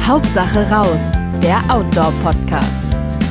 Hauptsache raus, der Outdoor-Podcast.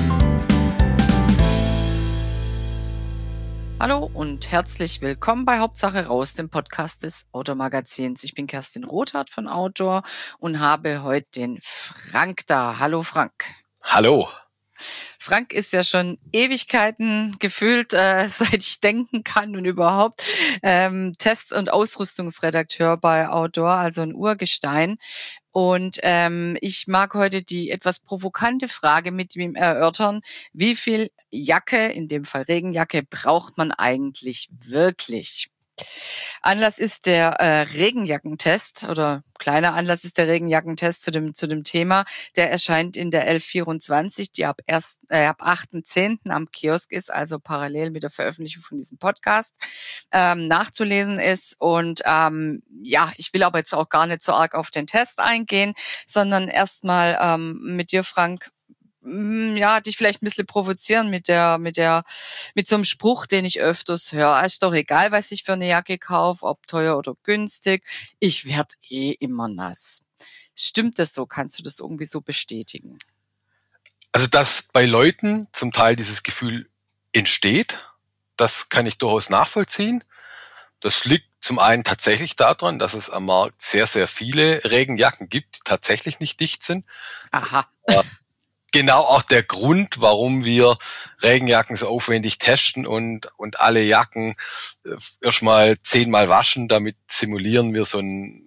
Hallo und herzlich willkommen bei Hauptsache raus, dem Podcast des Outdoor-Magazins. Ich bin Kerstin Rothardt von Outdoor und habe heute den Frank da. Hallo Frank. Hallo. Frank ist ja schon Ewigkeiten gefühlt, seit ich denken kann und überhaupt, Test- und Ausrüstungsredakteur bei Outdoor, also ein Urgestein. Und ich mag heute die etwas provokante Frage mit ihm erörtern: Wie viel Jacke, in dem Fall Regenjacke, braucht man eigentlich wirklich? Anlass ist der Regenjackentest oder kleiner Anlass ist der Regenjackentest zu dem Thema. Der erscheint in der 1124, die ab 8.10. am Kiosk ist, also parallel mit der Veröffentlichung von diesem Podcast nachzulesen ist. Und ich will aber jetzt auch gar nicht so arg auf den Test eingehen, sondern erstmal mit dir, Frank, dich vielleicht ein bisschen provozieren mit so einem Spruch, den ich öfters höre. Ist doch egal, was ich für eine Jacke kaufe, ob teuer oder günstig. Ich werd immer nass. Stimmt das so? Kannst du das irgendwie so bestätigen? Also, dass bei Leuten zum Teil dieses Gefühl entsteht, das kann ich durchaus nachvollziehen. Das liegt zum einen tatsächlich daran, dass es am Markt sehr, sehr viele Regenjacken gibt, die tatsächlich nicht dicht sind. Aha. Genau auch der Grund, warum wir Regenjacken so aufwendig testen und alle Jacken erstmal 10-mal waschen. Damit simulieren wir so einen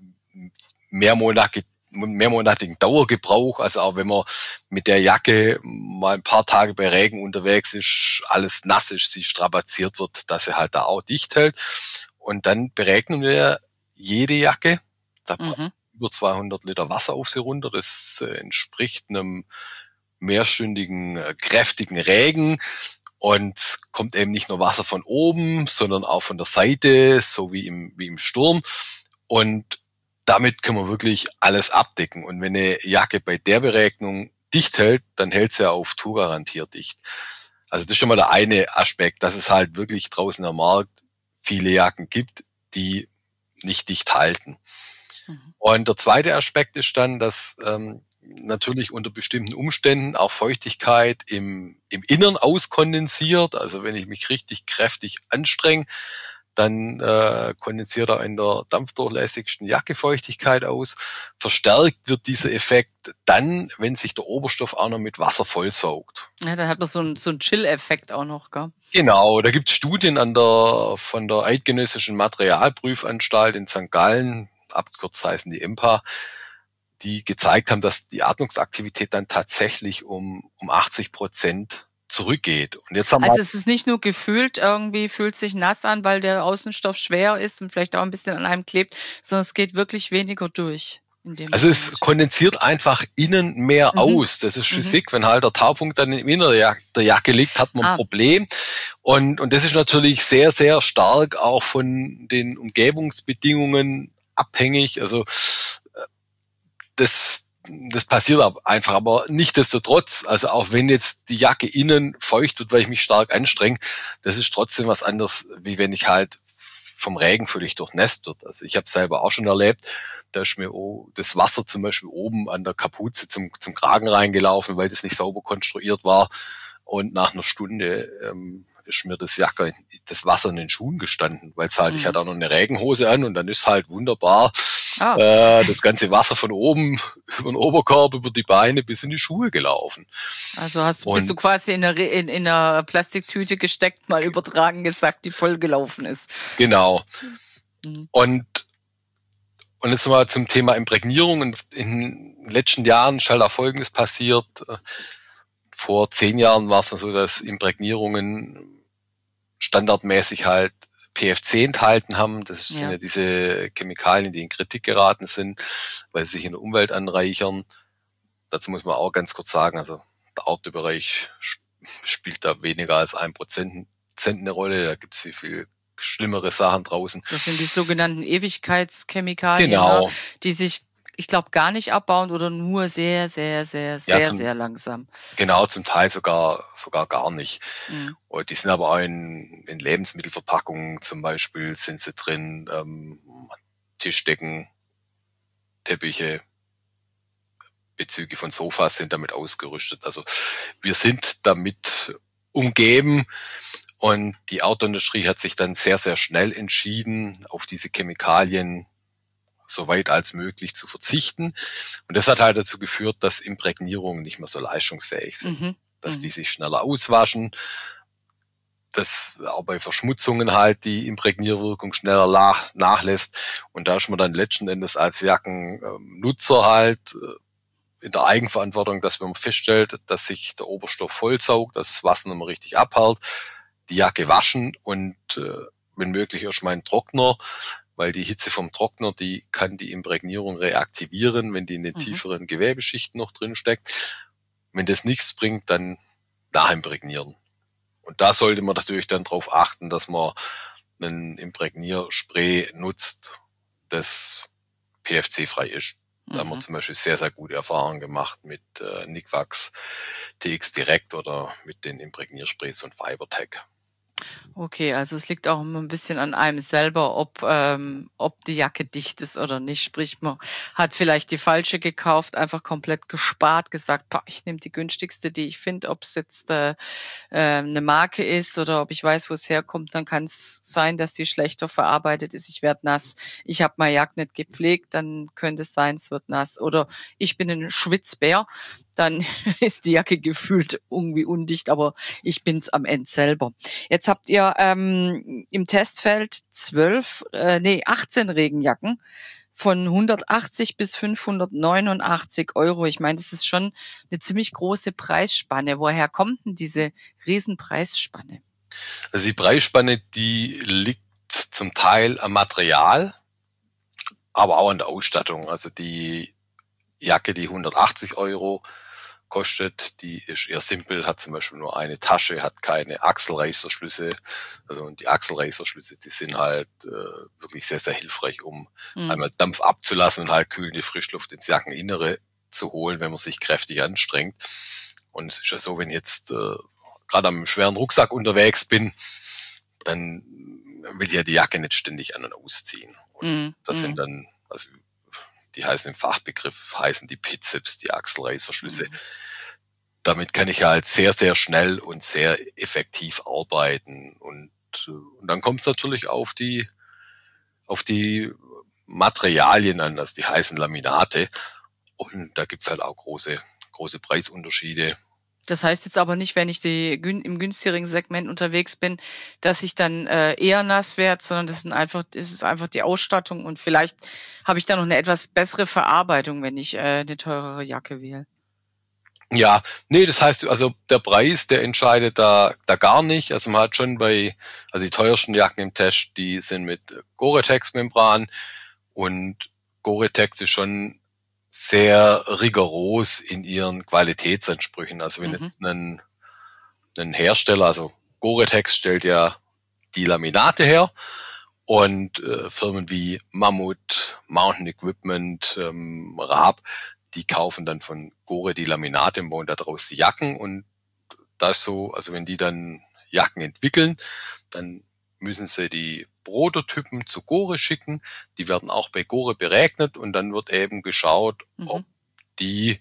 mehrmonatigen Dauergebrauch. Also auch wenn man mit der Jacke mal ein paar Tage bei Regen unterwegs ist, alles nass ist, sie strapaziert wird, dass sie halt da auch dicht hält. Und dann beregnen wir jede Jacke. Da über 200 Liter Wasser auf sie runter. Das entspricht einem mehrstündigen, kräftigen Regen und kommt eben nicht nur Wasser von oben, sondern auch von der Seite, so wie im Sturm. Und damit können wir wirklich alles abdecken. Und wenn eine Jacke bei der Beregnung dicht hält, dann hält sie ja auf Tour garantiert dicht. Also das ist schon mal der eine Aspekt, dass es halt wirklich draußen am Markt viele Jacken gibt, die nicht dicht halten. Und der zweite Aspekt ist dann, dass natürlich unter bestimmten Umständen auch Feuchtigkeit im Innern auskondensiert. Also wenn ich mich richtig kräftig anstrenge, dann kondensiert auch in der dampfdurchlässigsten Jacke Feuchtigkeit aus. Verstärkt wird dieser Effekt dann, wenn sich der Oberstoff auch noch mit Wasser vollsaugt. Ja, dann hat man so einen Chill-Effekt auch noch, gell? Genau, da gibt es Studien von der Eidgenössischen Materialprüfanstalt in St. Gallen, abgekürzt heißen die EMPA, die gezeigt haben, dass die Atmungsaktivität dann tatsächlich um 80% zurückgeht. Und jetzt haben Also es ist nicht nur gefühlt, irgendwie fühlt sich nass an, weil der Außenstoff schwer ist und vielleicht auch ein bisschen an einem klebt, sondern es geht wirklich weniger durch. Also es kondensiert einfach innen mehr aus. Das ist Physik. Wenn halt der Taupunkt dann im Inneren der Jacke liegt, hat man ein Problem. Und das ist natürlich sehr, sehr stark auch von den Umgebungsbedingungen abhängig. Also das passiert einfach, aber nichtsdestotrotz, also auch wenn jetzt die Jacke innen feucht wird, weil ich mich stark anstrenge, das ist trotzdem was anderes, wie wenn ich halt vom Regen völlig durchnässt wird. Also ich habe es selber auch schon erlebt, da ist mir das Wasser zum Beispiel oben an der Kapuze zum Kragen reingelaufen, weil das nicht sauber konstruiert war. Und nach einer Stunde ist mir das Wasser in den Schuhen gestanden, weil es halt, ich hatte auch noch eine Regenhose an und dann ist halt wunderbar das ganze Wasser von oben über den Oberkorb, über die Beine bis in die Schuhe gelaufen. Also bist du quasi in einer Plastiktüte gesteckt, mal übertragen gesagt, die voll gelaufen ist. Genau. Und jetzt mal zum Thema Imprägnierung. In den letzten Jahren ist halt auch Folgendes passiert. Vor 10 Jahren war es dann so, dass Imprägnierungen standardmäßig halt PFC enthalten haben. Das sind ja diese Chemikalien, die in Kritik geraten sind, weil sie sich in der Umwelt anreichern. Dazu muss man auch ganz kurz sagen, also der Outdoor-Bereich spielt da weniger als 1% eine Rolle. Da gibt es viel schlimmere Sachen draußen. Das sind die sogenannten Ewigkeitschemikalien, genau, die sich, ich glaube, gar nicht abbauen oder nur sehr, sehr, sehr, sehr langsam. Genau, zum Teil sogar gar nicht. Und die sind aber auch in Lebensmittelverpackungen zum Beispiel sind sie drin, Tischdecken, Teppiche, Bezüge von Sofas sind damit ausgerüstet. Also wir sind damit umgeben und die Autoindustrie hat sich dann sehr, sehr schnell entschieden, auf diese Chemikalien so weit als möglich zu verzichten. Und das hat halt dazu geführt, dass Imprägnierungen nicht mehr so leistungsfähig sind, dass die sich schneller auswaschen, dass auch bei Verschmutzungen halt die Imprägnierwirkung schneller nachlässt. Und da ist man dann letzten Endes als Jackennutzer halt in der Eigenverantwortung, dass wenn man feststellt, dass sich der Oberstoff vollsaugt, dass das Wasser nicht mehr richtig abhält, die Jacke waschen und wenn möglich erstmal einen Trockner, weil die Hitze vom Trockner, die kann die Imprägnierung reaktivieren, wenn die in den tieferen Gewebeschichten noch drin steckt. Wenn das nichts bringt, dann nachimprägnieren. Und da sollte man natürlich dann darauf achten, dass man einen Imprägnierspray nutzt, das PFC-frei ist. Da haben wir zum Beispiel sehr, sehr gute Erfahrungen gemacht mit Nikwax TX Direct oder mit den Imprägniersprays und Fibertech. Okay, also es liegt auch immer ein bisschen an einem selber, ob die Jacke dicht ist oder nicht. Sprich, man hat vielleicht die falsche gekauft, einfach komplett gespart, gesagt, ich nehme die günstigste, die ich finde, ob es jetzt eine Marke ist oder ob ich weiß, wo es herkommt, dann kann es sein, dass die schlechter verarbeitet ist. Ich werde nass. Ich habe meine Jacke nicht gepflegt, dann könnte es sein, es wird nass. Oder ich bin ein Schwitzbär, dann ist die Jacke gefühlt irgendwie undicht, aber ich bin's am Ende selber. Jetzt habt ihr im Testfeld 18 Regenjacken von 180 bis 589 Euro. Ich meine, das ist schon eine ziemlich große Preisspanne. Woher kommt denn diese Riesenpreisspanne? Also die Preisspanne, die liegt zum Teil am Material, aber auch an der Ausstattung. Also die Jacke, die 180 Euro kostet, die ist eher simpel, hat zum Beispiel nur eine Tasche, hat keine Achselreißverschlüsse. Also die Achselreißverschlüsse, die sind halt wirklich sehr, sehr hilfreich, um einmal Dampf abzulassen und halt kühlende Frischluft ins Jackeninnere zu holen, wenn man sich kräftig anstrengt. Und es ist ja so, wenn ich jetzt gerade am schweren Rucksack unterwegs bin, dann will ich ja die Jacke nicht ständig an- und ausziehen. Und das sind dann, also die heißen im Fachbegriff, heißen die Bizeps, die Achselreißverschlüsse. Damit kann ich halt sehr, sehr schnell und sehr effektiv arbeiten. Und dann kommt es natürlich auf die Materialien an, also die heißen Laminate. Und da gibt's halt auch große Preisunterschiede. Das heißt jetzt aber nicht, wenn ich im günstigeren Segment unterwegs bin, dass ich dann eher nass werde, sondern das ist einfach die Ausstattung und vielleicht habe ich da noch eine etwas bessere Verarbeitung, wenn ich eine teurere Jacke wähle. Ja, nee, das heißt, also der Preis, der entscheidet da gar nicht. Also man hat schon also die teuersten Jacken im Test, die sind mit Gore-Tex-Membran und Gore-Tex ist schon sehr rigoros in ihren Qualitätsansprüchen. Also wenn jetzt ein Hersteller, also Gore-Tex stellt ja die Laminate her und Firmen wie Mammut, Mountain Equipment, Raab, die kaufen dann von Gore die Laminate und bauen daraus die Jacken. Und da ist so, also wenn die dann Jacken entwickeln, dann müssen sie die Prototypen zu Gore schicken. Die werden auch bei Gore berechnet und dann wird eben geschaut, ob die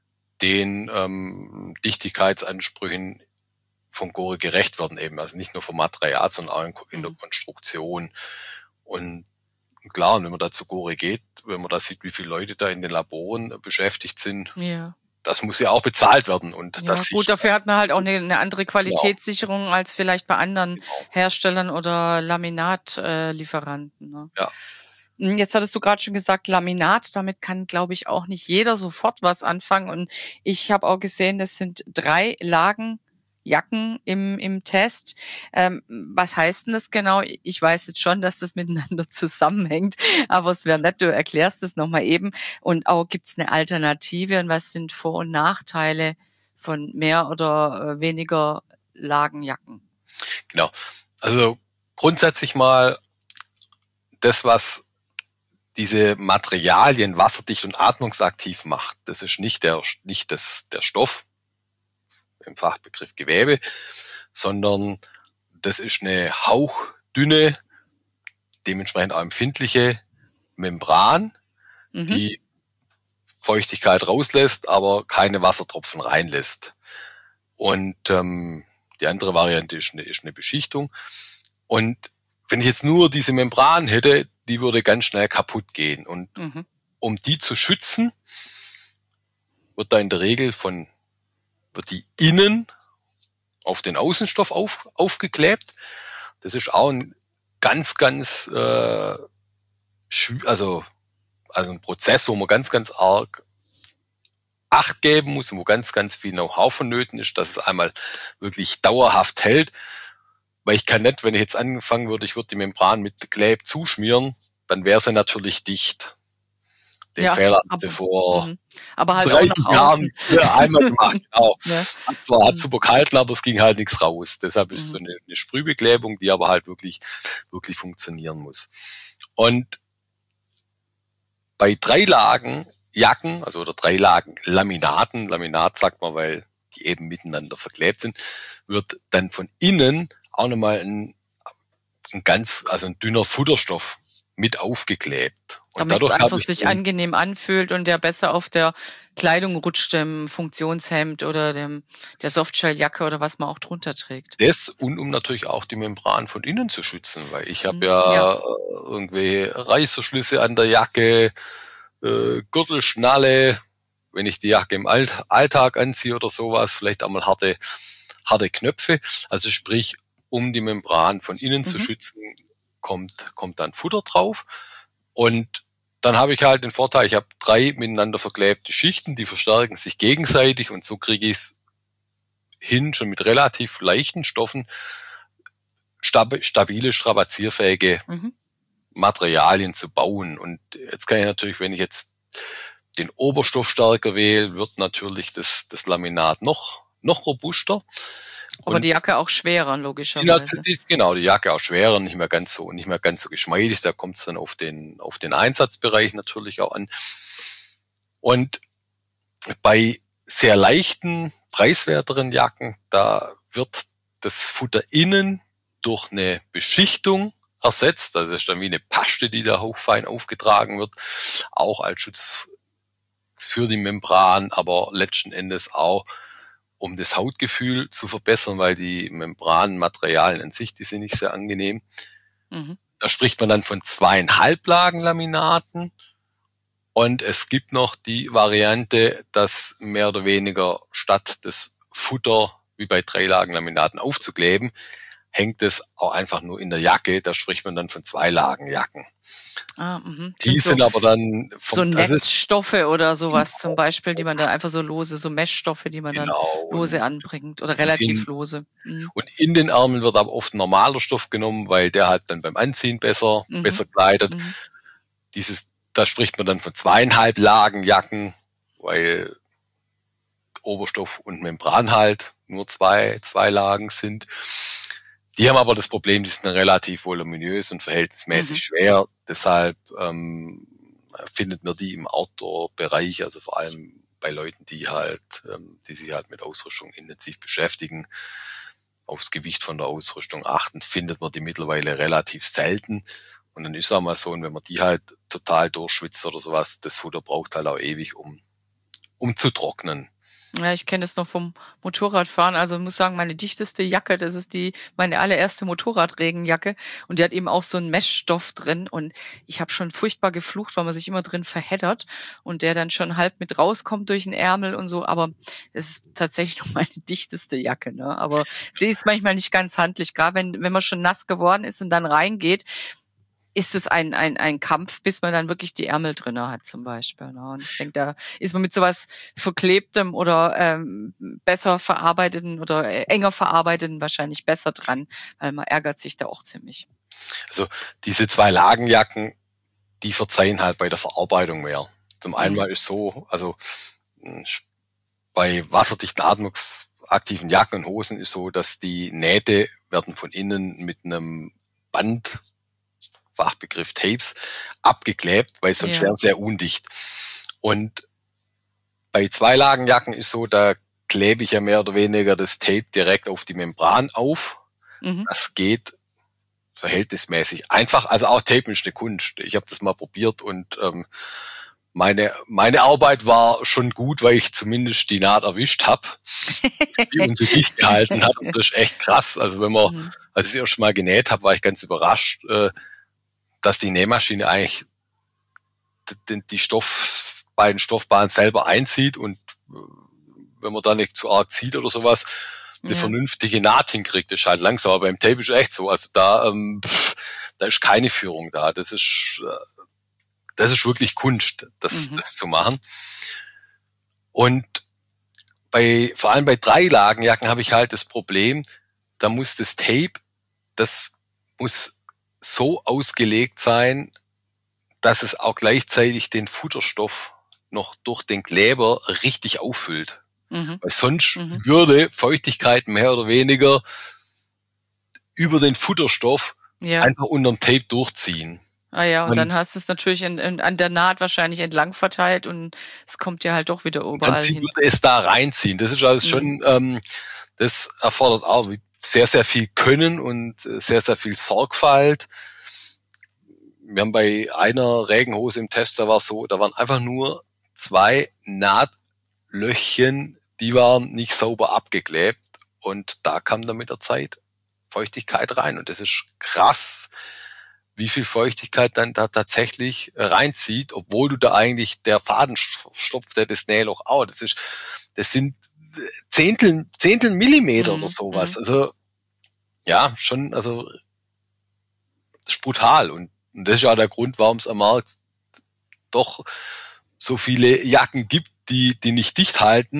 den Dichtigkeitsansprüchen von Gore gerecht werden eben. Also nicht nur vom Material, sondern auch in der Konstruktion. Und klar, wenn man da zu Gore geht, wenn man da sieht, wie viele Leute da in den Laboren beschäftigt sind, das muss ja auch bezahlt werden. Und das gut, dafür hat man halt auch eine andere Qualitätssicherung als vielleicht bei anderen Herstellern oder Laminatlieferanten. Ne? Ja. Jetzt hattest du gerade schon gesagt, Laminat, damit kann, glaube ich, auch nicht jeder sofort was anfangen. Und ich habe auch gesehen, das sind 3 Lagen Jacken im Test. Was heißt denn das genau? Ich weiß jetzt schon, dass das miteinander zusammenhängt, aber es wäre nett, du erklärst das nochmal eben. Und auch gibt's eine Alternative und was sind Vor- und Nachteile von mehr oder weniger Lagenjacken? Genau. Also grundsätzlich mal das, was diese Materialien wasserdicht und atmungsaktiv macht, das ist nicht der Stoff, im Fachbegriff Gewebe, sondern das ist eine hauchdünne, dementsprechend auch empfindliche Membran, die Feuchtigkeit rauslässt, aber keine Wassertropfen reinlässt. Und die andere Variante ist eine Beschichtung. Und wenn ich jetzt nur diese Membran hätte, die würde ganz schnell kaputt gehen. Und um die zu schützen, wird da in der Regel wird die innen auf den Außenstoff aufgeklebt. Das ist auch ein ganz, ganz also ein Prozess, wo man ganz, ganz arg Acht geben muss und wo ganz, ganz viel Know-how vonnöten ist, dass es einmal wirklich dauerhaft hält. Weil ich kann nicht, wenn ich jetzt anfangen würde, ich würde die Membran mit Kleb zuschmieren, dann wäre sie natürlich dicht. Den Fehler hat sie vor aber halt 30 auch nach Jahren einmal gemacht. Genau. Ja. Hat super kalt, aber es ging halt nichts raus. Deshalb ist so eine Sprühbeklebung, die aber halt wirklich, wirklich funktionieren muss. Und bei 3 Lagen Jacken, also oder 3 Lagen Laminaten, Laminat sagt man, weil die eben miteinander verklebt sind, wird dann von innen auch nochmal ein dünner Futterstoff mit aufgeklebt. Und damit es einfach sich angenehm anfühlt und der besser auf der Kleidung rutscht, dem Funktionshemd oder der Softshelljacke oder was man auch drunter trägt. Das und um natürlich auch die Membran von innen zu schützen, weil ich habe ja irgendwie Reißverschlüsse an der Jacke, Gürtelschnalle, wenn ich die Jacke im Alltag anziehe oder sowas, vielleicht einmal harte Knöpfe. Also sprich, um die Membran von innen zu schützen, kommt dann Futter drauf. Und dann habe ich halt den Vorteil, ich habe 3 miteinander verklebte Schichten, die verstärken sich gegenseitig und so kriege ich es hin, schon mit relativ leichten Stoffen stabile, strapazierfähige Materialien zu bauen. Und jetzt kann ich natürlich, wenn ich jetzt den Oberstoff stärker wähle, wird natürlich das Laminat noch robuster. Aber die Jacke auch schwerer, logischerweise. Genau, die Jacke auch schwerer, nicht mehr ganz so geschmeidig. Da kommt es dann auf den Einsatzbereich natürlich auch an. Und bei sehr leichten, preiswerteren Jacken, da wird das Futter innen durch eine Beschichtung ersetzt. Also das ist dann wie eine Paste, die da hochfein aufgetragen wird, auch als Schutz für die Membran, aber letzten Endes auch, um das Hautgefühl zu verbessern, weil die Membranmaterialien an sich, die sind nicht sehr angenehm. Da spricht man dann von 2,5 Lagen Laminaten. Und es gibt noch die Variante, dass mehr oder weniger statt das Futter wie bei 3 Lagen Laminaten aufzukleben, hängt es auch einfach nur in der Jacke. Da spricht man dann von 2 Lagen Jacken. Die sind aber dann so Netzstoffe oder sowas zum Beispiel, die man dann einfach so lose, so Meshstoffe, die man dann lose anbringt oder relativ lose. Und in den Ärmeln wird aber oft normaler Stoff genommen, weil der halt dann beim Anziehen besser kleidet. Da spricht man dann von 2,5 Lagen Jacken, weil Oberstoff und Membran halt nur zwei Lagen sind. Die haben aber das Problem, die sind relativ voluminös und verhältnismäßig schwer. Deshalb findet man die im Outdoor-Bereich, also vor allem bei Leuten, die sich halt mit Ausrüstung intensiv beschäftigen, aufs Gewicht von der Ausrüstung achten, findet man die mittlerweile relativ selten. Und dann ist es auch mal so, und wenn man die halt total durchschwitzt oder sowas, das Futter braucht halt auch ewig, um zu trocknen. Ja, ich kenne das noch vom Motorradfahren. Also ich muss sagen, meine dichteste Jacke, das ist meine allererste Motorradregenjacke. Und die hat eben auch so einen Meshstoff drin. Und ich habe schon furchtbar geflucht, weil man sich immer drin verheddert und der dann schon halb mit rauskommt durch den Ärmel und so. Aber es ist tatsächlich noch meine dichteste Jacke, ne? Aber sie ist manchmal nicht ganz handlich. Gerade wenn man schon nass geworden ist und dann reingeht, ist es ein Kampf, bis man dann wirklich die Ärmel drinne hat zum Beispiel. Ne? Und ich denke, da ist man mit sowas Verklebtem oder besser verarbeiteten oder enger verarbeiteten wahrscheinlich besser dran, weil man ärgert sich da auch ziemlich. Also diese 2 Lagenjacken, die verzeihen halt bei der Verarbeitung mehr. Zum einen mal ist so, also bei wasserdichten, atmungsaktiven Jacken und Hosen ist so, dass die Nähte werden von innen mit einem Band, Fachbegriff Tapes, abgeklebt, weil sonst wären sehr undicht. Und bei 2 Lagenjacken ist so, da klebe ich ja mehr oder weniger das Tape direkt auf die Membran auf. Das geht verhältnismäßig einfach. Also auch Tape ist eine Kunst. Ich habe das mal probiert und meine Arbeit war schon gut, weil ich zumindest die Naht erwischt habe, die uns dicht gehalten hat. Und das ist echt krass. Also als ich das erste Mal genäht habe, war ich ganz überrascht, dass die Nähmaschine eigentlich die beiden Stoffbahnen selber einzieht und wenn man da nicht zu arg zieht oder sowas, eine vernünftige Naht hinkriegt. Das ist halt langsam, aber beim Tape ist echt so. Also da ist keine Führung da. Das ist wirklich Kunst, das zu machen. Und vor allem bei Dreilagenjacken habe ich halt das Problem, da muss das Tape, das muss so ausgelegt sein, dass es auch gleichzeitig den Futterstoff noch durch den Kleber richtig auffüllt. Weil sonst würde Feuchtigkeit mehr oder weniger über den Futterstoff einfach unterm Tape durchziehen. Ah ja, und dann hast du es natürlich an der Naht wahrscheinlich entlang verteilt und es kommt ja halt doch wieder überall hin. Dann würde es da reinziehen. Das ist also schon, das erfordert auch sehr, sehr viel Können und sehr, sehr viel Sorgfalt. Wir haben bei einer Regenhose im Test, da waren einfach nur 2 Nahtlöchchen, die waren nicht sauber abgeklebt und da kam dann mit der Zeit Feuchtigkeit rein und das ist krass, wie viel Feuchtigkeit dann da tatsächlich reinzieht, obwohl du da eigentlich der Faden stopft, der das Nähloch auch. Das sind Zehntel Millimeter oder sowas. Also ja, schon, also das ist brutal und das ist ja der Grund, warum es am Markt doch so viele Jacken gibt, die nicht dicht halten,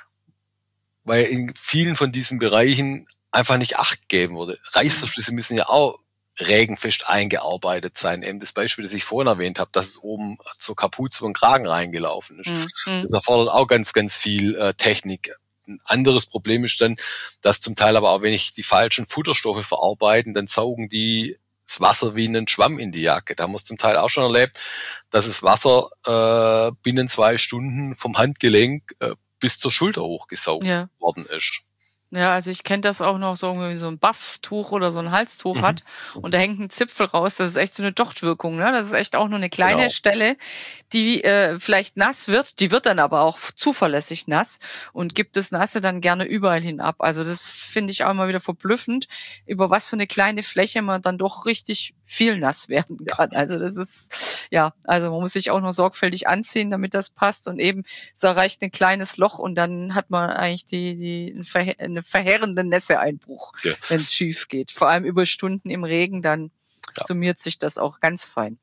weil in vielen von diesen Bereichen einfach nicht Acht gegeben wurde. Reißverschlüsse müssen ja auch regenfest eingearbeitet sein. Eben das Beispiel, das ich vorhin erwähnt habe, dass es oben zur Kapuze und Kragen reingelaufen ist. Das erfordert auch ganz, ganz viel Technik. Ein anderes Problem ist dann, dass zum Teil aber auch, wenn ich die falschen Futterstoffe verarbeiten, dann saugen die das Wasser wie einen Schwamm in die Jacke. Da haben wir es zum Teil auch schon erlebt, dass das Wasser binnen 2 Stunden vom Handgelenk bis zur Schulter hochgesaugt worden ist. Ja, also ich kenne das auch noch so, irgendwie so ein Bufftuch oder so ein Halstuch hat und da hängt ein Zipfel raus. Das ist echt so eine Dochtwirkung, ne? Das ist echt auch nur eine kleine Stelle, die vielleicht nass wird. Die wird dann aber auch zuverlässig nass und gibt das Nasse dann gerne überall hin ab. Also das finde ich auch immer wieder verblüffend, über was für eine kleine Fläche man dann doch richtig viel nass werden kann. Also das ist, also man muss sich auch nur sorgfältig anziehen, damit das passt und eben, es erreicht ein kleines Loch und dann hat man eigentlich eine verheerende Nässeeinbruch, wenn es schief geht. Vor allem über Stunden im Regen, dann summiert sich das auch ganz fein.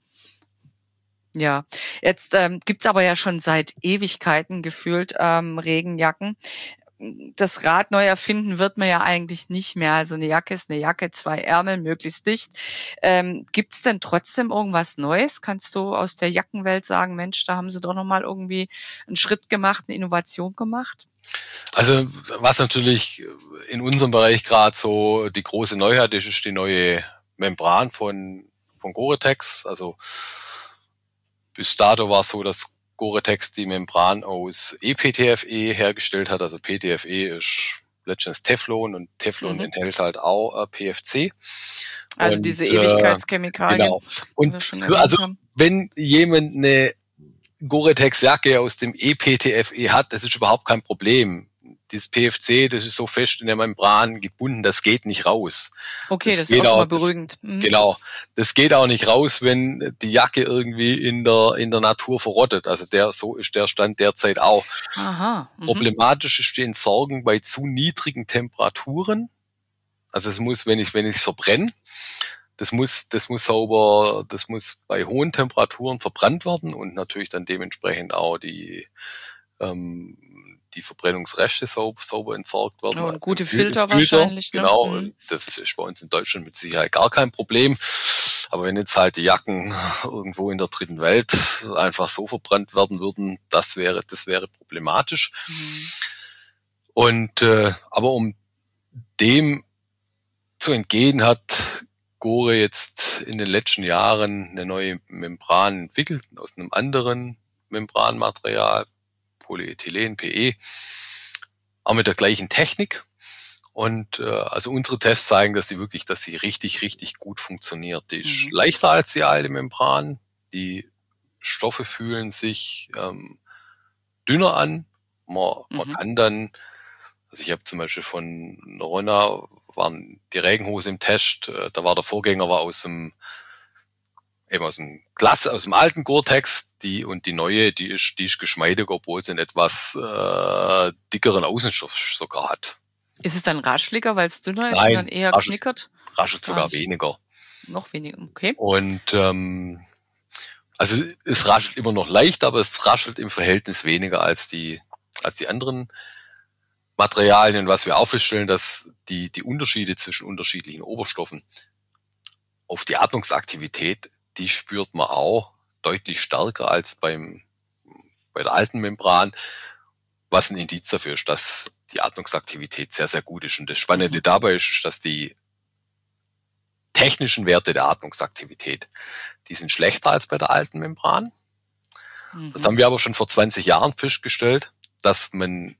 Ja, jetzt gibt's aber ja schon seit Ewigkeiten gefühlt Regenjacken. Das Rad neu erfinden wird man ja eigentlich nicht mehr. Also eine Jacke ist eine Jacke, 2 Ärmel, möglichst dicht. Gibt's denn trotzdem irgendwas Neues? Kannst du aus der Jackenwelt sagen, Mensch, da haben sie doch nochmal irgendwie einen Schritt gemacht, eine Innovation gemacht? Also was natürlich in unserem Bereich gerade so die große Neuheit ist die neue Membran von Gore-Tex. Also bis dato war es so, dass Gore-Tex die Membran aus ePTFE hergestellt hat. Also PTFE ist letztendlich Teflon und Teflon enthält halt auch PFC. Also und, diese Ewigkeitschemikalien. Genau. Und also wenn jemand eine Gore-Tex-Jacke aus dem ePTFE hat, das ist überhaupt kein Problem. Dieses PFC, das ist so fest in der Membran gebunden, das geht nicht raus. Okay, das ist auch schon mal beruhigend. Genau. Das geht auch nicht raus, wenn die Jacke irgendwie in der Natur verrottet. Also so ist der Stand derzeit auch. Aha. Problematisch ist die Entsorgung bei zu niedrigen Temperaturen. Also es muss, wenn ich verbrenne, das muss bei hohen Temperaturen verbrannt werden und natürlich dann dementsprechend auch die Verbrennungsreste sauber entsorgt werden. Oh, gute Filter wahrscheinlich. Ne? Genau, also das ist bei uns in Deutschland mit Sicherheit gar kein Problem. Aber wenn jetzt halt die Jacken irgendwo in der dritten Welt einfach so verbrannt werden würden, das wäre problematisch. Und aber um dem zu entgehen, hat Gore jetzt in den letzten Jahren eine neue Membran entwickelt aus einem anderen Membranmaterial, Polyethylen, PE, auch mit der gleichen Technik. Und also unsere Tests zeigen, dass sie richtig, richtig gut funktioniert. Die ist leichter als die alte Membran. Die Stoffe fühlen sich dünner an. Man kann dann, also ich habe zum Beispiel von Ronna, waren die Regenhose im Test, da war der Vorgänger aus dem Glas, aus dem alten Gore-Tex, die neue, die ist geschmeidiger, obwohl sie einen etwas dickeren Außenstoff sogar hat. Ist es dann rascheliger, weil es dünner ist Nein, und dann eher knickert? Raschelt sogar weniger. Noch weniger, okay. Und also es raschelt immer noch leicht, aber es raschelt im Verhältnis weniger als die anderen Materialien. Was wir auch feststellen, dass die Unterschiede zwischen unterschiedlichen Oberstoffen auf die Atmungsaktivität, die spürt man auch deutlich stärker als bei der alten Membran, was ein Indiz dafür ist, dass die Atmungsaktivität sehr, sehr gut ist. Und das Spannende dabei ist, dass die technischen Werte der Atmungsaktivität, die sind schlechter als bei der alten Membran. Das haben wir aber schon vor 20 Jahren festgestellt, dass man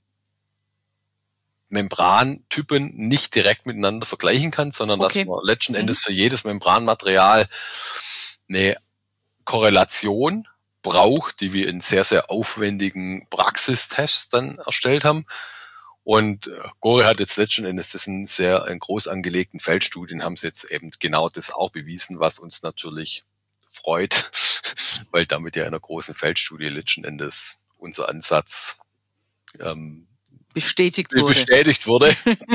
Membrantypen nicht direkt miteinander vergleichen kann, sondern dass man letzten Endes für jedes Membranmaterial eine Korrelation braucht, die wir in sehr, sehr aufwendigen Praxistests dann erstellt haben. Und Gore hat jetzt letzten Endes in groß angelegten Feldstudien haben sie jetzt eben genau das auch bewiesen, was uns natürlich freut, weil damit ja in einer großen Feldstudie letzten Endes unser Ansatz bestätigt wurde.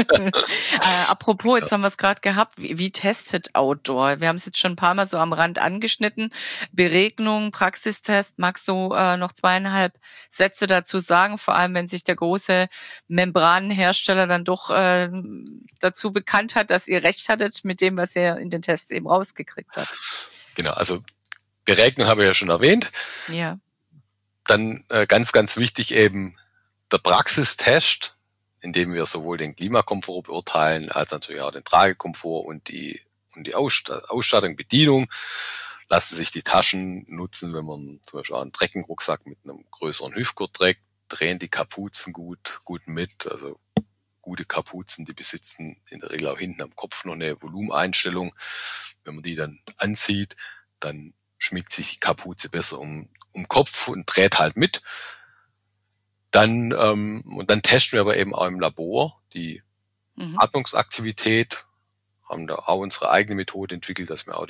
Apropos, jetzt haben wir es gerade gehabt, wie testet Outdoor? Wir haben es jetzt schon ein paar Mal so am Rand angeschnitten. Beregnung, Praxistest. Magst du noch 2,5 Sätze dazu sagen? Vor allem, wenn sich der große Membranenhersteller dann doch dazu bekannt hat, dass ihr recht hattet mit dem, was ihr in den Tests eben rausgekriegt habt. Genau, also Beregnung habe ich ja schon erwähnt. Ja. Dann ganz, ganz wichtig eben der Praxistest, in dem wir sowohl den Klimakomfort beurteilen, als natürlich auch den Tragekomfort und die Ausstattung, Bedienung. Lassen sich die Taschen nutzen, wenn man zum Beispiel auch einen Trekkingrucksack mit einem größeren Hüftgurt trägt, drehen die Kapuzen gut mit. Also gute Kapuzen, die besitzen in der Regel auch hinten am Kopf noch eine Volumeneinstellung. Wenn man die dann anzieht, dann schmiegt sich die Kapuze besser um Kopf und dreht halt mit. Dann testen wir aber eben auch im Labor die Atmungsaktivität, haben da auch unsere eigene Methode entwickelt, dass wir auch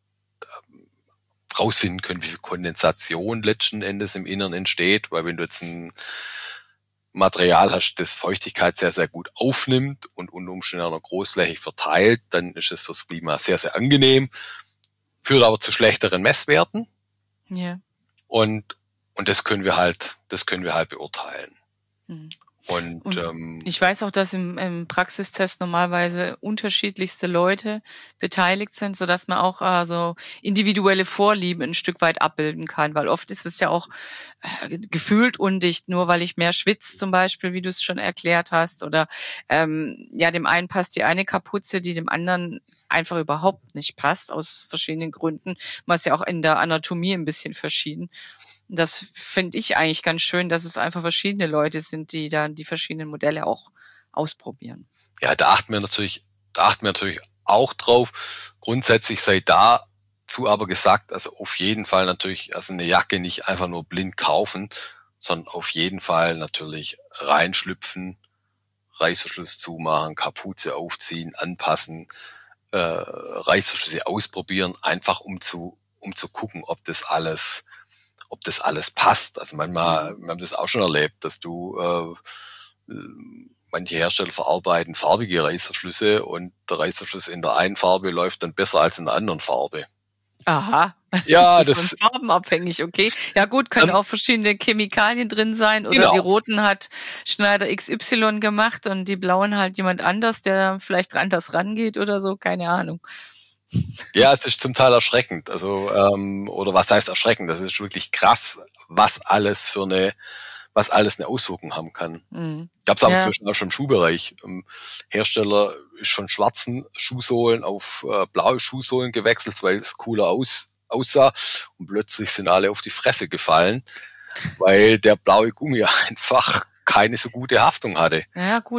rausfinden können, wie viel Kondensation letzten Endes im Inneren entsteht, weil wenn du jetzt ein Material hast, das Feuchtigkeit sehr, sehr gut aufnimmt und unter Umständen auch noch großflächig verteilt, dann ist es fürs Klima sehr, sehr angenehm, führt aber zu schlechteren Messwerten. Ja. Und das können wir halt beurteilen. Und ich weiß auch, dass im Praxistest normalerweise unterschiedlichste Leute beteiligt sind, sodass man auch so individuelle Vorlieben ein Stück weit abbilden kann, weil oft ist es ja auch gefühlt undicht, nur weil ich mehr schwitze zum Beispiel, wie du es schon erklärt hast, oder dem einen passt die eine Kapuze, die dem anderen einfach überhaupt nicht passt, aus verschiedenen Gründen. Man ist ja auch in der Anatomie ein bisschen verschieden. Das finde ich eigentlich ganz schön, dass es einfach verschiedene Leute sind, die dann die verschiedenen Modelle auch ausprobieren. Ja, da achten wir natürlich auch drauf. Grundsätzlich sei dazu aber gesagt, also auf jeden Fall natürlich, also eine Jacke nicht einfach nur blind kaufen, sondern auf jeden Fall natürlich reinschlüpfen, Reißverschluss zumachen, Kapuze aufziehen, anpassen, Reißverschlüsse ausprobieren, einfach um zu gucken, ob das alles passt. Also manchmal, wir haben das auch schon erlebt, dass manche Hersteller verarbeiten farbige Reißverschlüsse und der Reißverschluss in der einen Farbe läuft dann besser als in der anderen Farbe. Aha. Ja, das ist von farbenabhängig, okay. Ja gut, können auch verschiedene Chemikalien drin sein oder die roten hat Schneider XY gemacht und die blauen halt jemand anders, der vielleicht anders rangeht oder so, keine Ahnung. Ja, es ist zum Teil erschreckend. Also, oder was heißt erschreckend? Das ist wirklich krass, was alles eine Auswirkung haben kann. Gab es aber zwischen auch schon im Schuhbereich. Hersteller ist von schwarzen Schuhsohlen auf blaue Schuhsohlen gewechselt, weil es cooler aussah. Und plötzlich sind alle auf die Fresse gefallen, weil der blaue Gummi einfach keine so gute Haftung hatte. Ja, gut.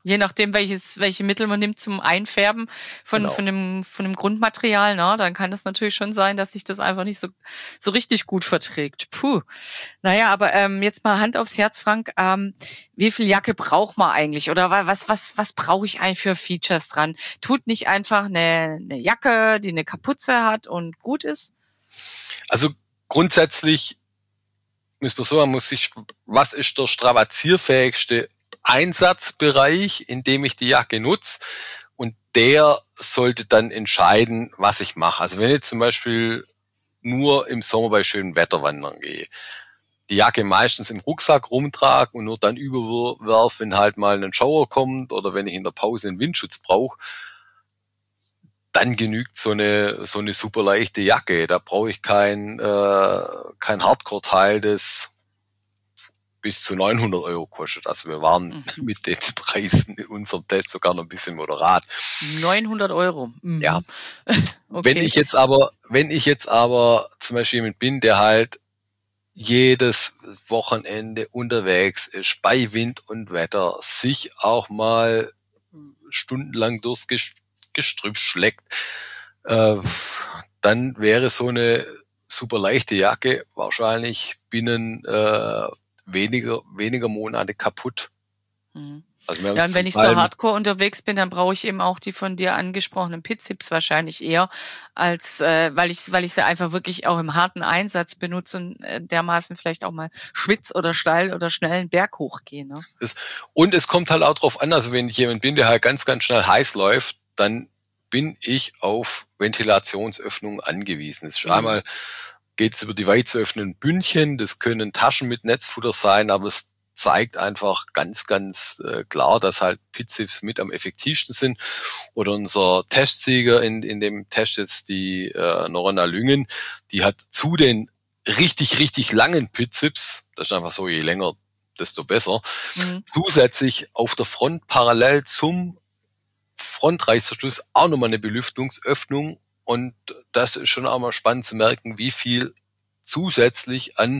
Je nachdem, welche Mittel man nimmt zum Einfärben von dem Grundmaterial, ne, dann kann das natürlich schon sein, dass sich das einfach nicht so richtig gut verträgt. Puh. Naja, aber jetzt mal Hand aufs Herz, Frank. Wie viel Jacke braucht man eigentlich? Oder was brauche ich eigentlich für Features dran? Tut nicht einfach eine Jacke, die eine Kapuze hat und gut ist? Also grundsätzlich muss man so, was ist der strapazierfähigste Einsatzbereich, in dem ich die Jacke nutze, und der sollte dann entscheiden, was ich mache. Also wenn ich zum Beispiel nur im Sommer bei schönem Wetter wandern gehe, die Jacke meistens im Rucksack rumtrage und nur dann überwerfe, wenn halt mal ein Schauer kommt oder wenn ich in der Pause einen Windschutz brauche, dann genügt so eine super leichte Jacke. Da brauche ich kein Hardcore-Teil, das bis zu 900 € kostet. Also wir waren mit den Preisen in unserem Test sogar noch ein bisschen moderat. 900 €? Mhm. Ja. Okay. Wenn ich jetzt aber zum Beispiel jemand bin, der halt jedes Wochenende unterwegs ist, bei Wind und Wetter, sich auch mal stundenlang durchs Gestrüpp schlägt, dann wäre so eine super leichte Jacke wahrscheinlich binnen weniger Monate kaputt. Mhm. Also ja, und wenn ich so hardcore unterwegs bin, dann brauche ich eben auch die von dir angesprochenen Pitzips wahrscheinlich eher, als weil ich sie einfach wirklich auch im harten Einsatz benutze und dermaßen vielleicht auch mal schwitz oder steil oder schnell einen Berg hochgehe. Ne? Und es kommt halt auch drauf an, also wenn ich jemand bin, der halt ganz, ganz schnell heiß läuft, dann bin ich auf Ventilationsöffnungen angewiesen. Es ist einmal geht es über die weit zu öffnenden Bündchen, das können Taschen mit Netzfutter sein, aber es zeigt einfach ganz, ganz klar, dass halt Pitzips mit am effektivsten sind. Oder unser Testsieger in dem Test jetzt, die Noronna Lüngen, die hat zu den richtig, richtig langen Pitzips, das ist einfach so, je länger, desto besser, zusätzlich auf der Front parallel zum Frontreißverschluss auch nochmal eine Belüftungsöffnung. Und das ist schon auch mal spannend zu merken, wie viel zusätzlich an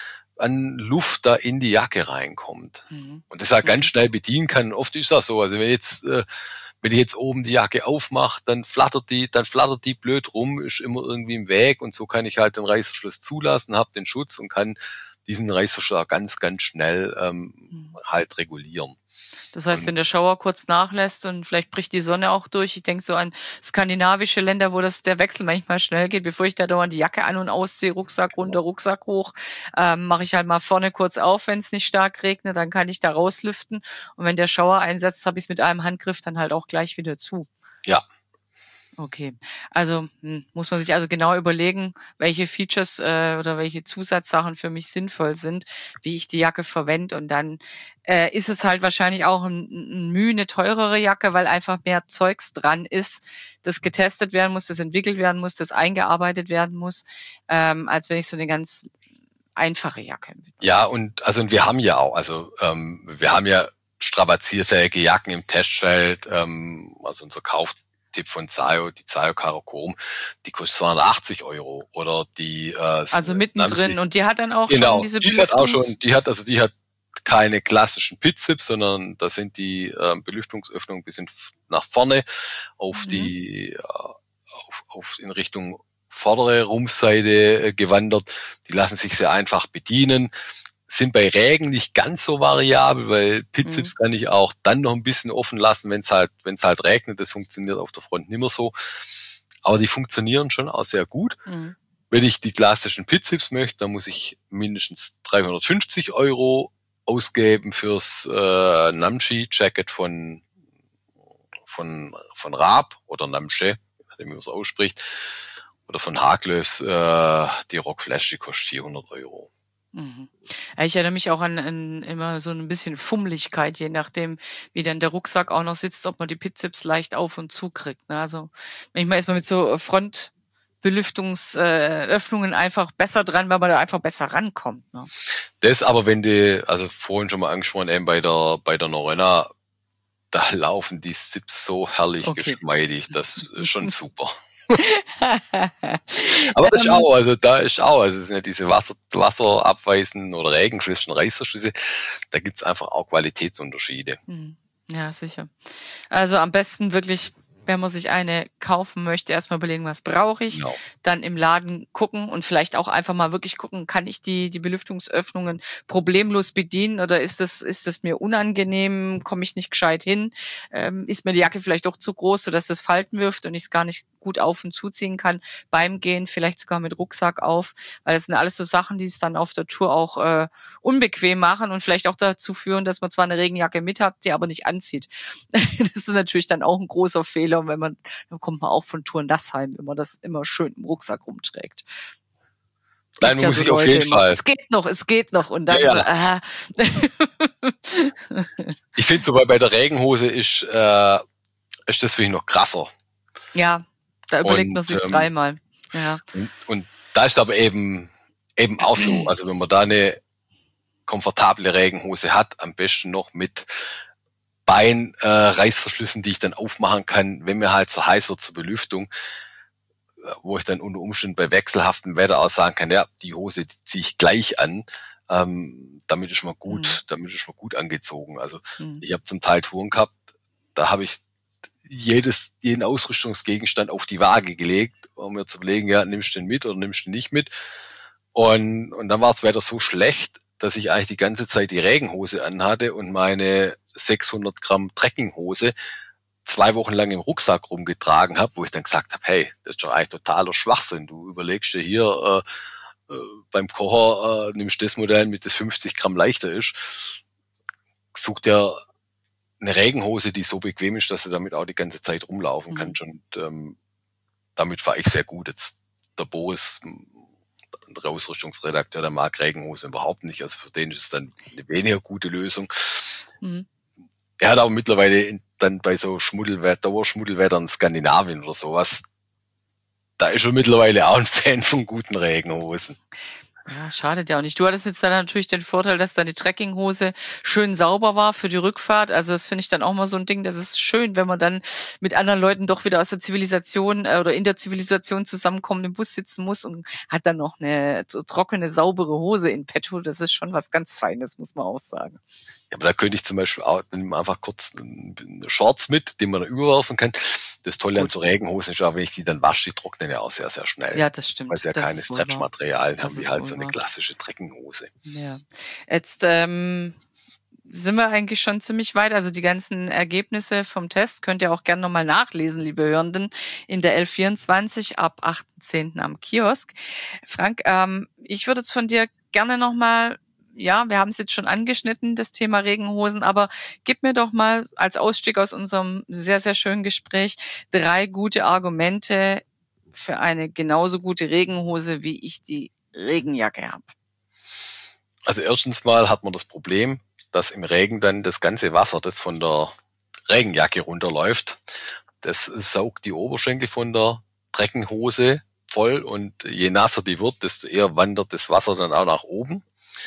Luft da in die Jacke reinkommt. Und das halt ganz schnell bedienen kann. Oft ist das so. Also wenn ich jetzt oben die Jacke aufmache, dann flattert die blöd rum, ist immer irgendwie im Weg, und so kann ich halt den Reißverschluss zulassen, habe den Schutz und kann diesen Reißverschluss ganz, ganz schnell halt regulieren. Das heißt, wenn der Schauer kurz nachlässt und vielleicht bricht die Sonne auch durch, ich denke so an skandinavische Länder, wo der Wechsel manchmal schnell geht, bevor ich da dauernd die Jacke an- und ausziehe, Rucksack runter, Rucksack hoch, mache ich halt mal vorne kurz auf, wenn es nicht stark regnet, dann kann ich da rauslüften, und wenn der Schauer einsetzt, habe ich es mit einem Handgriff dann halt auch gleich wieder zu. Ja. Okay, also muss man sich also genau überlegen, welche Features oder welche Zusatzsachen für mich sinnvoll sind, wie ich die Jacke verwende, und dann ist es halt wahrscheinlich auch ein Mühe, eine teurere Jacke, weil einfach mehr Zeugs dran ist, das getestet werden muss, das entwickelt werden muss, das eingearbeitet werden muss, als wenn ich so eine ganz einfache Jacke mit. Ja, und wir haben ja auch, wir haben ja strapazierfähige Jacken im Testfeld, also unser Kauftipp von Zayo, die Zayo Karakorum, die kostet 280 €, oder die also mittendrin, und die hat dann auch schon diese die hat keine klassischen Pitzips, sondern da sind die Belüftungsöffnungen ein bisschen nach vorne auf die in Richtung vordere Rumpfseite gewandert. Die lassen sich sehr einfach bedienen, sind bei Regen nicht ganz so variabel, weil Pitzips kann ich auch dann noch ein bisschen offen lassen, wenn es halt regnet. Das funktioniert auf der Front nicht mehr so. Aber die funktionieren schon auch sehr gut. Wenn ich die klassischen Pitzips möchte, dann muss ich mindestens 350 € ausgeben fürs Namche-Jacket von Raab oder Namche, wie man es ausspricht, oder von Haglöfs, die Rockflash, die kostet 400 €. Ja, ich erinnere mich auch an immer so ein bisschen Fummeligkeit, je nachdem, wie dann der Rucksack auch noch sitzt, ob man die Pitzips leicht auf und zu kriegt. Ne? Also manchmal ist man mit so Frontbelüftungsöffnungen einfach besser dran, weil man da einfach besser rankommt. Ne? Das aber, wenn also vorhin schon mal angesprochen, eben bei der Noronna, da laufen die Zips so herrlich geschmeidig, das ist schon super. Aber das ist auch, es sind ja diese wasserabweisenden oder regenfesten Reißverschlüsse, da gibt's einfach auch Qualitätsunterschiede. Ja, sicher. Also am besten wirklich, wenn man sich eine kaufen möchte, erstmal überlegen, was brauche ich, Genau. dann im Laden gucken und vielleicht auch einfach mal wirklich gucken, kann ich die Belüftungsöffnungen problemlos bedienen oder ist das mir unangenehm, komme ich nicht gescheit hin, ist mir die Jacke vielleicht doch zu groß, sodass das Falten wirft und ich es gar nicht gut auf und zuziehen kann beim Gehen, vielleicht sogar mit Rucksack auf, weil das sind alles so Sachen, die es dann auf der Tour auch unbequem machen und vielleicht auch dazu führen, dass man zwar eine Regenjacke mit hat, die aber nicht anzieht. Das ist natürlich dann auch ein großer Fehler, wenn dann kommt man auch von Touren das heim, wenn man das immer schön im Rucksack rumträgt. Nein, man muss sich auf jeden immer, Fall. Es geht noch und dann Ja. Ich finde sogar bei der Regenhose ist das für mich noch krasser. Ja, da überlegt man sich dreimal. Ja. Und da ist aber eben auch so, also wenn man da eine komfortable Regenhose hat, am besten noch mit Reißverschlüssen, die ich dann aufmachen kann, wenn mir halt so heiß wird zur Belüftung, wo ich dann unter Umständen bei wechselhaftem Wetter auch sagen kann, ja, die Hose die ziehe ich gleich an, damit ist man gut angezogen. Also ich habe zum Teil Touren gehabt, da habe ich jeden Ausrüstungsgegenstand auf die Waage gelegt, um mir zu überlegen, ja, nimmst du den mit oder nimmst du den nicht mit? Und dann war das Wetter so schlecht, dass ich eigentlich die ganze Zeit die Regenhose anhatte und meine 600 Gramm Trekkinghose 2 Wochen lang im Rucksack rumgetragen habe, wo ich dann gesagt habe, hey, das ist doch eigentlich totaler Schwachsinn. Du überlegst dir hier beim Kocher, nimmst das Modell mit, das 50 Gramm leichter ist. Such dir eine Regenhose, die so bequem ist, dass du damit auch die ganze Zeit rumlaufen kannst. Und damit fahre ich sehr gut. Jetzt der Boris, der Ausrüstungsredakteur, der mag Regenhose überhaupt nicht. Also für den ist es dann eine weniger gute Lösung. Er hat aber mittlerweile dann bei so Dauerschmuddelwetter in Skandinavien oder sowas, da ist er mittlerweile auch ein Fan von guten Regenhosen. Ja, schadet ja auch nicht. Du hattest jetzt dann natürlich den Vorteil, dass deine Trekkinghose schön sauber war für die Rückfahrt. Also das finde ich dann auch mal so ein Ding, das ist schön, wenn man dann mit anderen Leuten doch wieder aus der Zivilisation oder in der Zivilisation zusammenkommt, im Bus sitzen muss und hat dann noch eine so trockene, saubere Hose in petto. Das ist schon was ganz Feines, muss man auch sagen. Ja, aber da könnte ich zum Beispiel auch einfach kurz Shorts mit, den man dann überwerfen kann. Das Tolle an so Regenhosen ist auch, wenn ich die dann wasche, die trocknen ja auch sehr, sehr schnell. Ja, das stimmt. Weil sie ja keine Stretchmaterialien haben, wie halt so eine klassische Trekkinghose. Ja. Jetzt sind wir eigentlich schon ziemlich weit. Also die ganzen Ergebnisse vom Test könnt ihr auch gerne nochmal nachlesen, liebe Hörenden, in der L24 ab 8.10. am Kiosk. Frank, ich würde jetzt von dir gerne nochmal, ja, wir haben es jetzt schon angeschnitten, das Thema Regenhosen, aber gib mir doch mal als Ausstieg aus unserem sehr, sehr schönen Gespräch 3 gute Argumente für eine genauso gute Regenhose, wie ich die Regenjacke habe. Also erstens mal hat man das Problem, dass im Regen dann das ganze Wasser, das von der Regenjacke runterläuft, das saugt die Oberschenkel von der Trekkinghose voll und je nasser die wird, desto eher wandert das Wasser dann auch nach oben.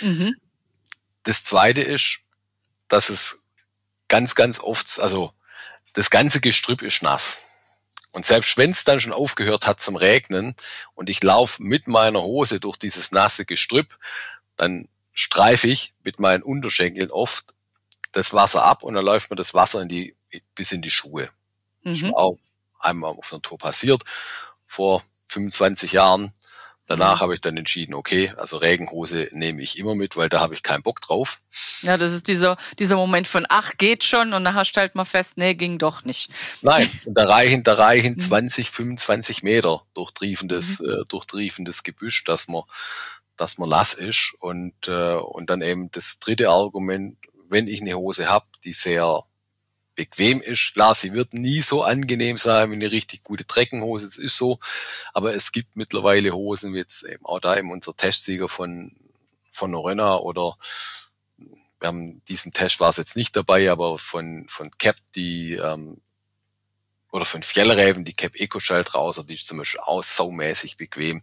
Das Zweite ist, dass es ganz, ganz oft, also das ganze Gestrüpp ist nass. Und selbst wenn es dann schon aufgehört hat zum Regnen und ich laufe mit meiner Hose durch dieses nasse Gestrüpp, dann streife ich mit meinen Unterschenkeln oft das Wasser ab und dann läuft mir das Wasser bis in die Schuhe. Das ist mir auch einmal auf einer Tour passiert, vor 25 Jahren. Danach habe ich dann entschieden, okay, also Regenhose nehme ich immer mit, weil da habe ich keinen Bock drauf. Ja, das ist dieser Moment von, ach, geht schon, und nachher stellt man fest, nee, ging doch nicht. Nein, da reichen 20, 25 Meter durchtriefendes Gebüsch, dass man nass ist. Und dann eben das dritte Argument, wenn ich eine Hose habe, die sehr bequem ist. Klar, sie wird nie so angenehm sein wie eine richtig gute Trekkinghose, es ist so, aber es gibt mittlerweile Hosen, wie jetzt eben auch da eben unser Testsieger von Norröna oder wir haben diesen Test war es jetzt nicht dabei, aber von Cap oder von Fjällräven, die Cap Eco Shell Trouser, die ist zum Beispiel auch saumäßig bequem.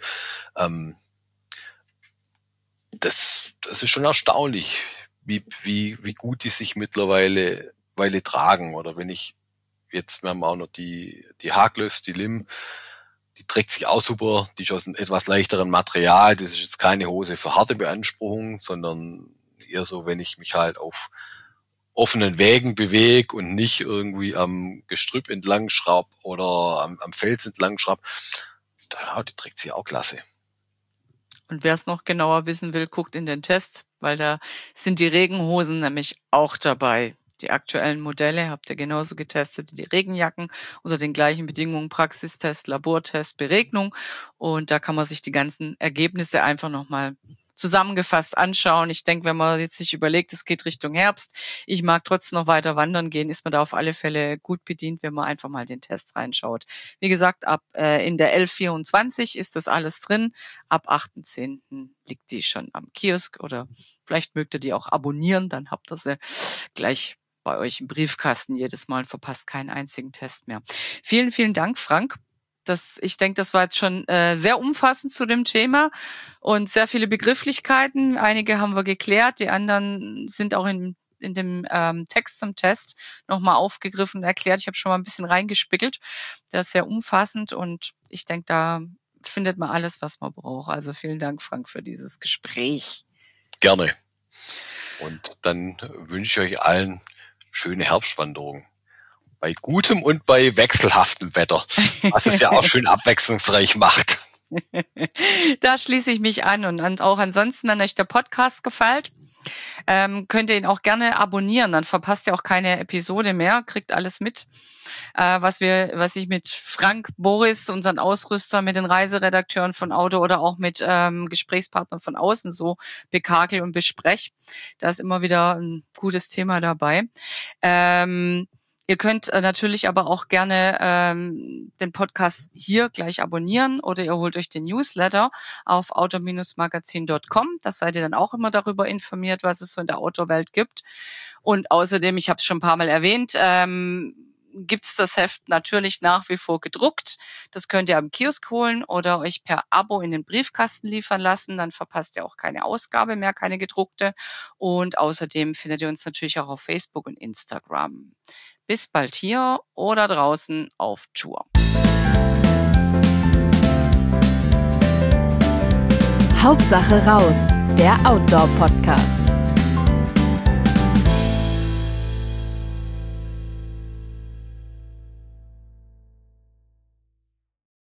Das ist schon erstaunlich, wie gut die sich mittlerweile tragen. Oder wenn wir haben auch noch die Haglöfs, die Lim, die trägt sich auch super, die ist aus einem etwas leichteren Material, das ist jetzt keine Hose für harte Beanspruchung, sondern eher so, wenn ich mich halt auf offenen Wegen bewege und nicht irgendwie am Gestrüpp entlang schraub oder am Fels entlang schraub, die trägt sie auch klasse. Und wer es noch genauer wissen will, guckt in den Test, weil da sind die Regenhosen nämlich auch dabei. Die aktuellen Modelle habt ihr genauso getestet wie die Regenjacken unter den gleichen Bedingungen, Praxistest, Labortest, Beregnung. Und da kann man sich die ganzen Ergebnisse einfach nochmal zusammengefasst anschauen. Ich denke, wenn man jetzt sich überlegt, es geht Richtung Herbst, ich mag trotzdem noch weiter wandern gehen, ist man da auf alle Fälle gut bedient, wenn man einfach mal den Test reinschaut. Wie gesagt, in der 1124 ist das alles drin. Ab 8.10. liegt die schon am Kiosk oder vielleicht mögt ihr die auch abonnieren, dann habt ihr sie gleich bei euch im Briefkasten jedes Mal und verpasst keinen einzigen Test mehr. Vielen, vielen Dank, Frank. Ich denke, das war jetzt schon sehr umfassend zu dem Thema und sehr viele Begrifflichkeiten. Einige haben wir geklärt, die anderen sind auch in dem Text zum Test nochmal aufgegriffen und erklärt. Ich habe schon mal ein bisschen reingespickelt. Das ist sehr umfassend und ich denke, da findet man alles, was man braucht. Also vielen Dank, Frank, für dieses Gespräch. Gerne. Und dann wünsche ich euch allen schöne Herbstwanderungen. Bei gutem und bei wechselhaftem Wetter, was es ja auch schön abwechslungsreich macht. Da schließe ich mich an und auch ansonsten, wenn euch der Podcast gefällt, könnt ihr ihn auch gerne abonnieren, dann verpasst ihr auch keine Episode mehr, kriegt alles mit, was ich mit Frank, Boris, unseren Ausrüster, mit den Reiseredakteuren von Auto oder auch mit Gesprächspartnern von außen so bekakel und bespreche. Da ist immer wieder ein gutes Thema dabei. Ihr könnt natürlich aber auch gerne den Podcast hier gleich abonnieren oder ihr holt euch den Newsletter auf outdoor-magazin.com. Das seid ihr dann auch immer darüber informiert, was es so in der Outdoor-Welt gibt. Und außerdem, ich habe es schon ein paar Mal erwähnt, gibt's das Heft natürlich nach wie vor gedruckt. Das könnt ihr am Kiosk holen oder euch per Abo in den Briefkasten liefern lassen. Dann verpasst ihr auch keine Ausgabe mehr, keine gedruckte. Und außerdem findet ihr uns natürlich auch auf Facebook und Instagram. Bis bald hier oder draußen auf Tour. Hauptsache raus, der Outdoor-Podcast.